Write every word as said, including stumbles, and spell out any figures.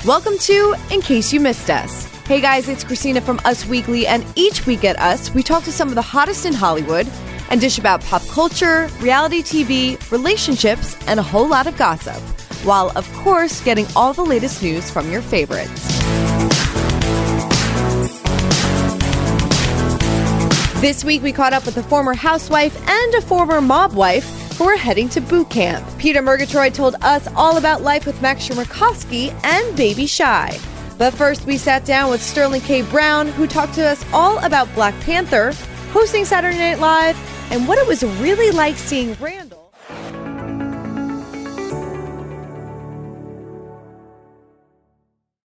Welcome to In Case You Missed Us. Hey guys, it's Christina from Us Weekly, and each week at Us, we talk to some of the hottest in Hollywood and dish about pop culture, reality T V, relationships, and a whole lot of gossip, while, of course, getting all the latest news from your favorites. This week, we caught up with a former housewife and a former mob wife who are heading to boot camp. Peter Murgatroyd told us all about life with Max Schermerkowski and Baby Shy. But first, we sat down with Sterling K. Brown, who talked to us all about Black Panther, hosting Saturday Night Live, and what it was really like seeing Rand.